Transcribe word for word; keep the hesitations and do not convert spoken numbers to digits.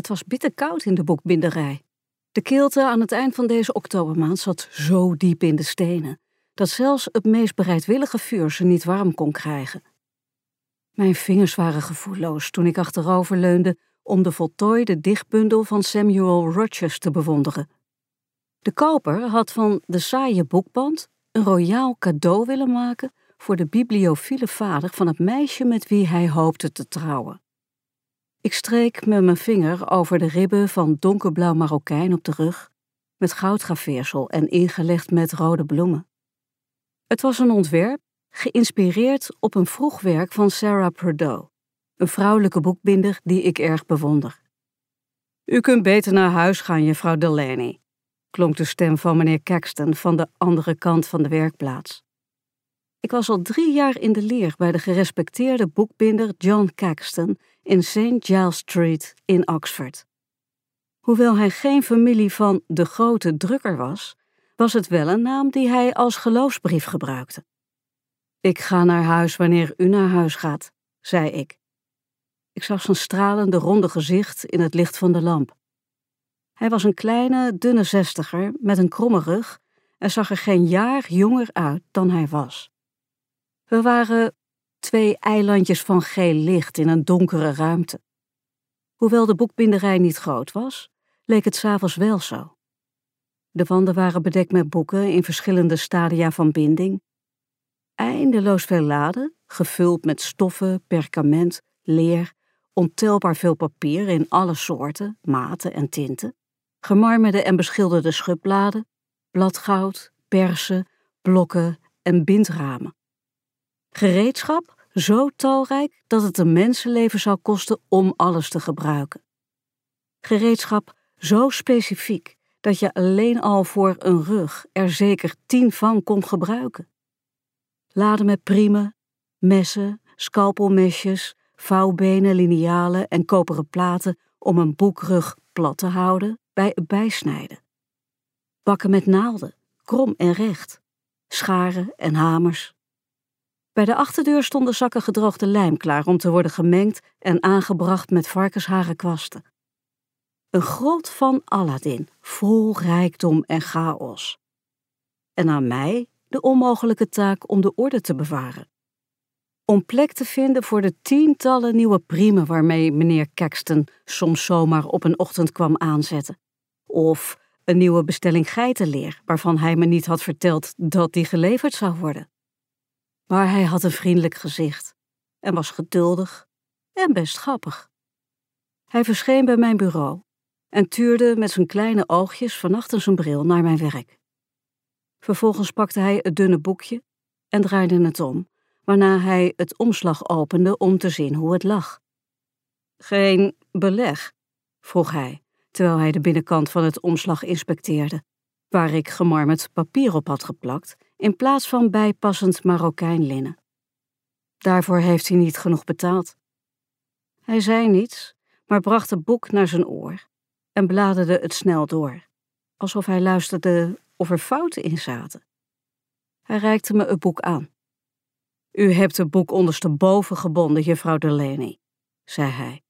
Het was bitterkoud in de boekbinderij. De kilte aan het eind van deze oktobermaand zat zo diep in de stenen dat zelfs het meest bereidwillige vuur ze niet warm kon krijgen. Mijn vingers waren gevoelloos toen ik achterover leunde om de voltooide dichtbundel van Samuel Rogers te bewonderen. De koper had van de saaie boekband een royaal cadeau willen maken voor de bibliofiele vader van het meisje met wie hij hoopte te trouwen. Ik streek met mijn vinger over de ribben van donkerblauw marokijn op de rug, met goudgraveersel en ingelegd met rode bloemen. Het was een ontwerp geïnspireerd op een vroeg werk van Sarah Purdue, een vrouwelijke boekbinder die ik erg bewonder. U kunt beter naar huis gaan, juffrouw Delaney, klonk de stem van meneer Caxton van de andere kant van de werkplaats. Ik was al drie jaar in de leer bij de gerespecteerde boekbinder John Caxton in Saint Giles Street in Oxford. Hoewel hij geen familie van de grote drukker was, was het wel een naam die hij als geloofsbrief gebruikte. Ik ga naar huis wanneer u naar huis gaat, zei ik. Ik zag zijn stralende ronde gezicht in het licht van de lamp. Hij was een kleine, dunne zestiger met een kromme rug en zag er geen jaar jonger uit dan hij was. We waren twee eilandjes van geel licht in een donkere ruimte. Hoewel de boekbinderij niet groot was, leek het 's avonds wel zo. De wanden waren bedekt met boeken in verschillende stadia van binding. Eindeloos veel laden, gevuld met stoffen, perkament, leer, ontelbaar veel papier in alle soorten, maten en tinten, gemarmerde en beschilderde schubladen, bladgoud, persen, blokken en bindramen. Gereedschap zo talrijk dat het een mensenleven zou kosten om alles te gebruiken. Gereedschap zo specifiek dat je alleen al voor een rug er zeker tien van kon gebruiken. Laden met priemen, messen, scalpelmesjes, vouwbenen, linealen en koperen platen om een boekrug plat te houden bij het bijsnijden. Bakken met naalden, krom en recht, scharen en hamers. Bij de achterdeur stonden zakken gedroogde lijm klaar om te worden gemengd en aangebracht met varkensharenkwasten. Een grot van Aladdin, vol rijkdom en chaos. En aan mij de onmogelijke taak om de orde te bewaren. Om plek te vinden voor de tientallen nieuwe priemen waarmee meneer Caxton soms zomaar op een ochtend kwam aanzetten. Of een nieuwe bestelling geitenleer waarvan hij me niet had verteld dat die geleverd zou worden. Maar hij had een vriendelijk gezicht en was geduldig en best grappig. Hij verscheen bij mijn bureau en tuurde met zijn kleine oogjes van achter zijn bril naar mijn werk. Vervolgens pakte hij het dunne boekje en draaide het om, waarna hij het omslag opende om te zien hoe het lag. Geen beleg? Vroeg hij, terwijl hij de binnenkant van het omslag inspecteerde, waar ik gemarmerd papier op had geplakt, in plaats van bijpassend marokijnlinnen. Daarvoor heeft hij niet genoeg betaald. Hij zei niets, maar bracht het boek naar zijn oor en bladerde het snel door, alsof hij luisterde of er fouten in zaten. Hij reikte me het boek aan. U hebt het boek ondersteboven gebonden, juffrouw Delaney, zei hij.